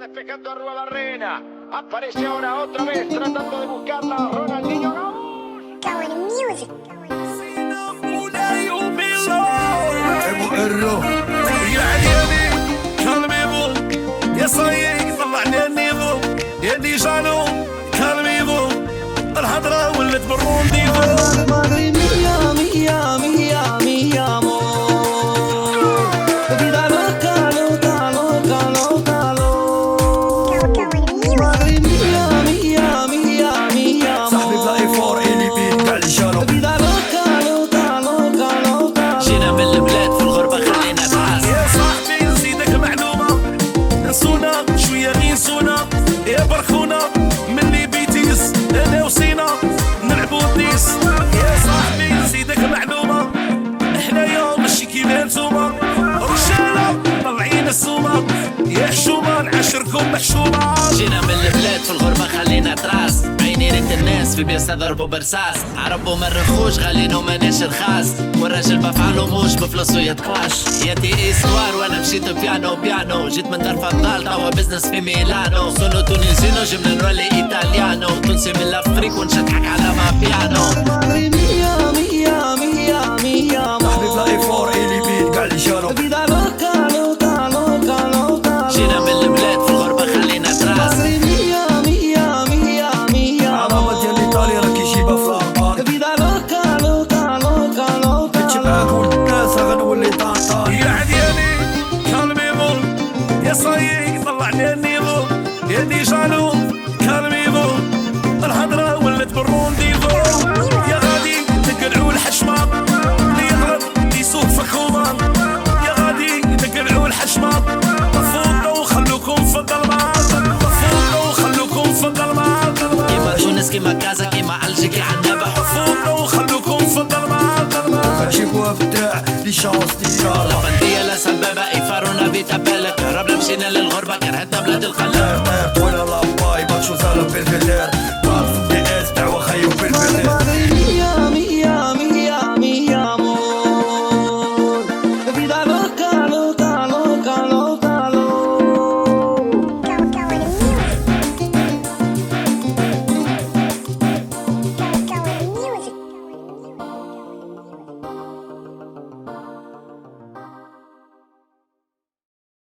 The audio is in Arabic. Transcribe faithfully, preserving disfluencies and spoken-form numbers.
Despejando a Rua Barrena. Aparece ahora otra vez tratando de buscarla Ronaldinho Gaúcho. Going music. ابو قرو يا عيالي كلميبو يا صايق طلعنا النيفو يا دي جانو كلميبو الهضره ولات بالرونديفو مغربي ميا ميا ميا ميا مو بدينا لوكا لوكا لوكا لوكا لو مغربي ميا ميا ميا ميا مو صاحبي بلاي فور اللي بيت قاع الجانو بدينا لوكا لوكا لوكا لوكا جينا من البلاد في الغربة خلينا تعاس يا صاحبي نزيدك معلومة نسونا شوية غينسونا يا برخونا مني بيتيس انا وسينا نلعبو الديس يا صاحبي نزيدك معلومة حنايا ماشي كيما نتوما رجالة طلعين السومة يا حشومة نعاشركم محشومة جينا من البلاد في الغربة خلينا تراس عيني ريت الناس في بيسا ضربوا برصاص عربوا ما نرخوش غاليين وماناش رخاص والراجل بفعلو موش بفلوسو يتقاش ياتي استوار وانا مشيت بيانو بيانو جيت من دار فضال توا بزنس في ميلانو سونو تونيزينو جبنا نولي ايطاليانو تونسي من الافريك ونشجعك على ما بيانو مغربي ميا ميا ميا ميا صاحبي بلاي فور اللي بيت قاع الجانو فيدا لوكا لوكا لوكا لوكا جينا من البلاد في الغربة خلينا تراس مغربي ميا ميا ميا ميا عربة ديال ايطاليا راك يجيبها في الأخبار فيدا لوكا لوكا لوكا لوكا تجيبها ولد الناس غنولي طاطا يا عدياني كالميبو يا صايق طلعنا النيفو يا دي جانو كالميبو الهضرة ولات بالرونديفو يا غادي تقلعو الحشمة اللي يغلط يسوق فخومة يا غادي تقلعو الحشمة طفونا وخلوكم في الظلمة طفونا وخلوكم في الظلمة كيما تونس كيما كازا كيما الجيكي عالنبح طفونا وخلوكم في الظلمة جيبوها فتاع لي شانس ديال لبندية لا سبابة إيفارونا بيتا بالك هربنا مشينا للغربة كرهتنا بلاد الخلاق طويلة لا باي باتشو زالو بالفيدير